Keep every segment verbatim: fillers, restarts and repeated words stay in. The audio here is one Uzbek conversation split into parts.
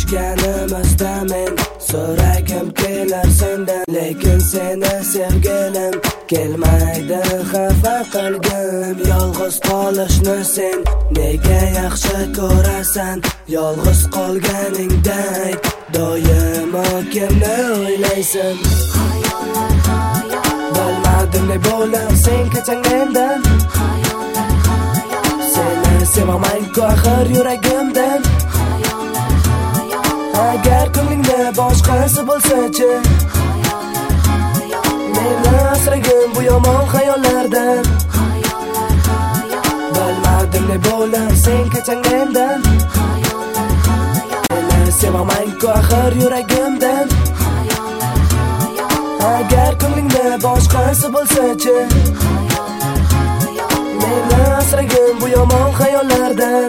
Tanishganimizda men so'ragim kelar sendan, lekin seni sevgilim kelmaydi xafa qilgim. Yolg'iz qolishni sen nega yaxshi ko'rasan? Yolg'iz qolganingda doimo kimni o'ylaysan? Xayollar xayol, Bilmadim ne bo'lar sen kechang mendan. xayollar xayol, Seni sevaman-ku axir yuragimdan. xayollar xayol, Agar ko'nglingda boshqasi bo'lsa-chi, xayollar xayol, meni asragin bu yomon xayollardan. xayollar xayol, Bilmadim ne bo'lar sen kechang mendan. xayollar xayol, Seni sevaman-ku axir yuragimdan. xayollar xayol, Agar ko'nglingda boshqasi bo'lsa-chi, xayollar xayol, meni asragin bu yomon xayollardan.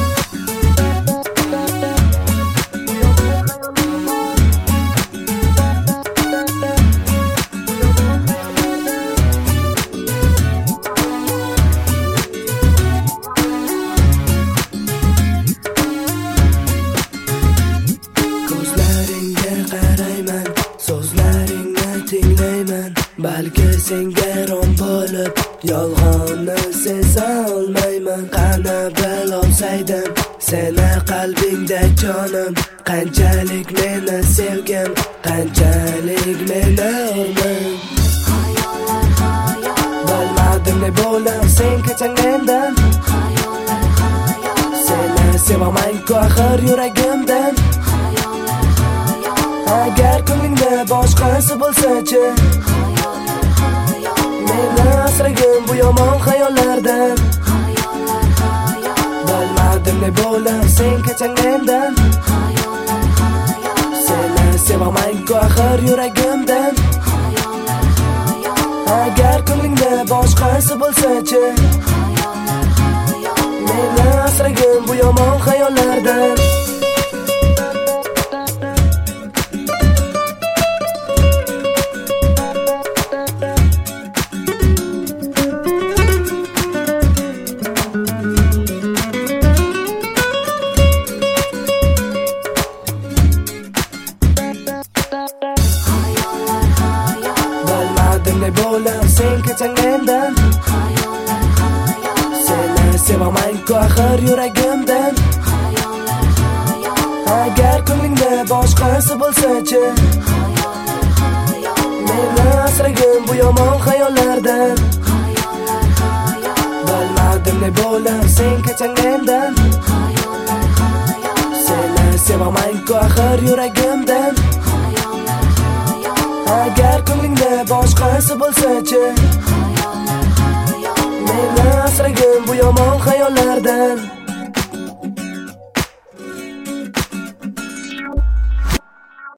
Ko'zlaringga qarayman, so'zlaringni tinglayman. Balki senga rom bo'lib yolg'onni seza olmayman. Qani bilolsaydim seni qalbingda jonim, qanchalik meni sevgim, qanchalik meni urdim. xayollar xayol, Bilmadim ne bo'lar sen kechang mendan. xayollar xayol, Seni sevaman-ku axir yuragimdan. xayollar xayol, Agar ko'nglingda boshqasi bo'lsa-chi, xayollar xayol, meni asragin bu yomon xayollardan. xayollar xayol, Bilmadim ne bo'lar sen kechang mendan. xayollar xayol, Seni sevaman-ku axir yuragimdan. xayollar xayol, Agar ko'nglingda boshqasi bo'lsa-chi, xayollar xayol, meni asragin bu yomon xayollardan. xayollar xayol, Bilmadim ne bo'lar sen kechang mendan. xayollar xayol, Seni sevaman-ku axir yuragimdan. xayollar xayol, Agar ko'nglingda boshqasi bo'lsa-chi, xayollar xayol, meni asragin bu yomon xayollardan. xayollar xayol, Bilmadim ne bo'lar sen kechang mendan. xayollar xayol, Seni sevaman-ku axir yuragimdan. xayollar xayol, Agar ko'nglingda boshqasi bo'lsa-chi, xayollar xayol, meni asragin bu yomon xayollardan.